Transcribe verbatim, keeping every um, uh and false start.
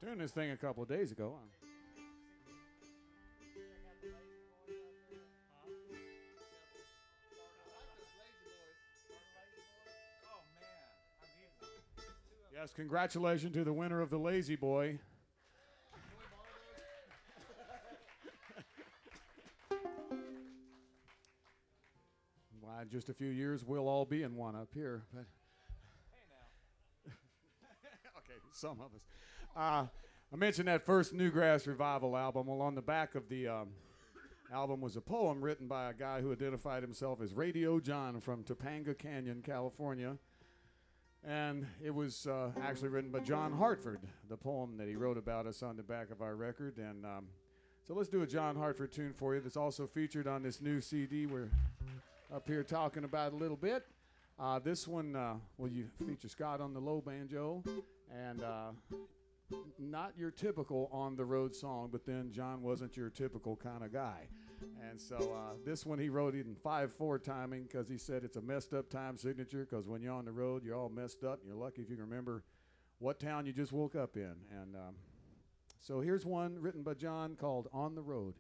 Doing this thing a couple of days ago. Huh? Yes, congratulations to the winner of the Lazy Boy. Why, in just a few years, we'll all be in one up here. But hey, now. Okay, some of us. Uh, I mentioned that first Newgrass Revival album. Well, on the back of the um, album was a poem written by a guy who identified himself as Radio John from Topanga Canyon, California. And it was uh, actually written by John Hartford, the poem that he wrote about us on the back of our record. And um, so let's do a John Hartford tune for you that's also featured on this new C D we're up here talking about a little bit. Uh, this one, uh, well, you feature Scott on the low banjo, and uh, not your typical on-the-road song, but then John wasn't your typical kind of guy. And so uh, this one he wrote it in five four timing because he said it's a messed up time signature because when you're on the road, you're all messed up. And you're lucky if you can remember what town you just woke up in. And um, so here's one written by John called On the Road.